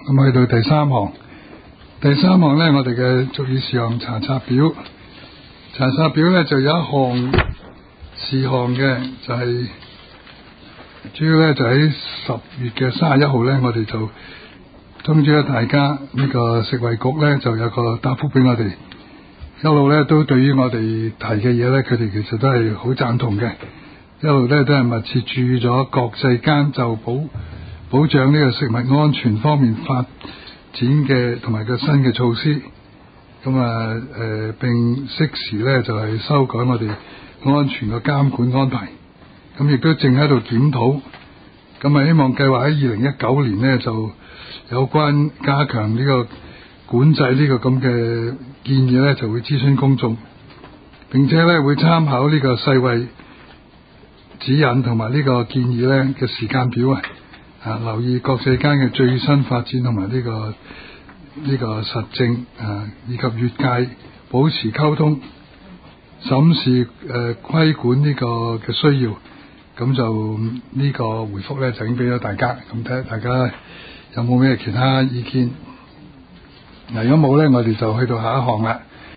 咁去到第三項咧，我哋嘅俗語事項查冊表。查冊表咧就有一項事項嘅，就係主要咧就喺10月嘅31號咧，我哋就通知咗大家，呢個食衛局咧就有個答覆俾我哋，一路咧都對於我哋提嘅嘢咧，佢哋其實都係好贊同嘅，一路咧都係密切注意咗國際間就保障呢個食物安全方面發展嘅同埋個新嘅措施，咁並適時咧就係修改我哋安全嘅監管安排，咁亦都正喺度檢討，咁希望計劃喺2019年呢，就有關加強呢個管制呢個咁嘅建議咧，就會諮詢公眾，並且咧會參考呢個世衛指引同埋呢個建議咧嘅時間表留意國際間嘅最新發展同埋呢個實證以及業界保持溝通，審視規管呢個嘅需要，咁就呢個回覆咧就已經俾咗大家，咁睇下大家有冇咩其他意見。如果冇咧，我哋就去到下一項啦。